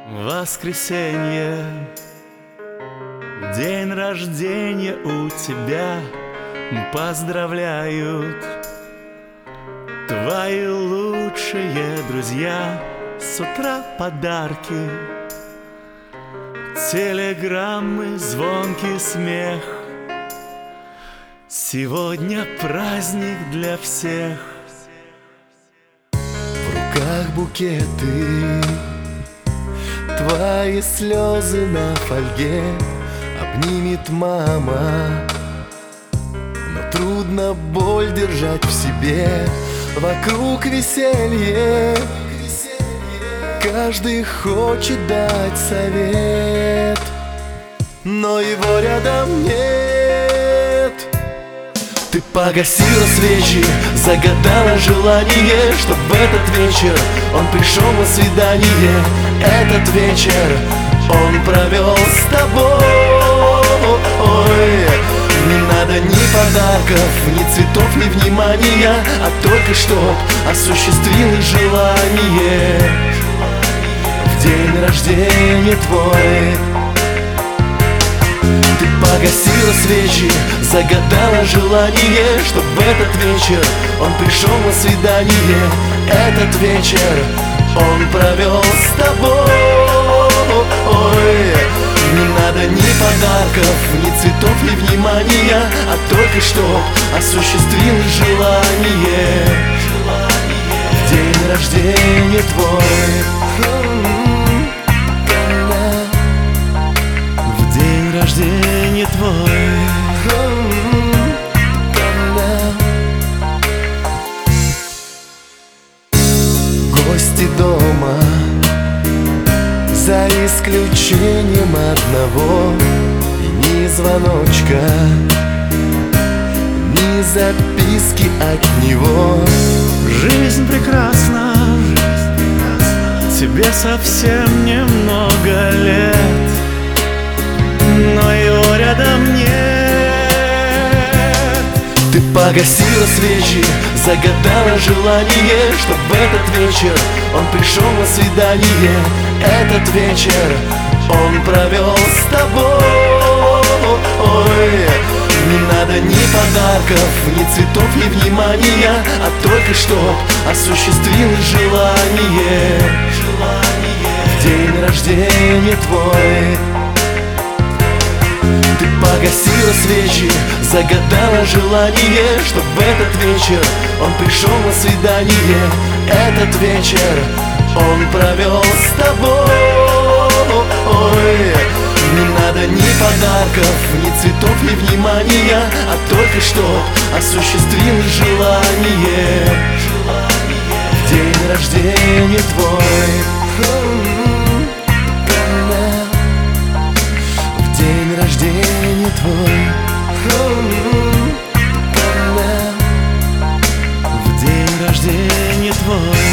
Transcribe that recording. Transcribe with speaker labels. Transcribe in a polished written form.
Speaker 1: Воскресенье, день рождения у тебя, поздравляют твои лучшие друзья. С утра подарки, телеграммы, звонкий смех. Сегодня праздник для всех.
Speaker 2: В руках букеты, твои слезы на фольге обнимет мама. Но трудно боль держать в себе, вокруг веселье. Каждый хочет дать совет, но его рядом нет. Ты погасила свечи, загадала желание, чтоб в этот вечер он пришел на свидание. Этот вечер он провел с тобой. Не надо ни подарков, ни цветов, ни внимания, а только чтоб осуществилось желание в день рождения твой. Ты погасила свечи, загадала желание, чтоб в этот вечер он пришел на свидание. Этот вечер он провел с тобой. Не надо ни подарков, ни цветов, ни внимания, а только чтоб осуществилось желание в день рождения твой.
Speaker 1: Рождение твой.
Speaker 2: Гости дома, за исключением одного, и ни звоночка, ни записки от него.
Speaker 1: Жизнь прекрасна, тебе совсем немного лет, но его рядом нет.
Speaker 2: Ты погасила свечи, загадала желание, чтоб в этот вечер он пришел на свидание. Этот вечер он провел с тобой. Не надо ни подарков, ни цветов, ни внимания, а только чтоб осуществилось желание в день рождения твой. Ты погасила свечи, загадала желание, чтоб в этот вечер он пришел на свидание. Этот вечер он провел с тобой. Не надо ни подарков, ни цветов, ни внимания, а только чтоб осуществилось желание в день рождения твой. День рождения твой.
Speaker 1: В день рождения твой.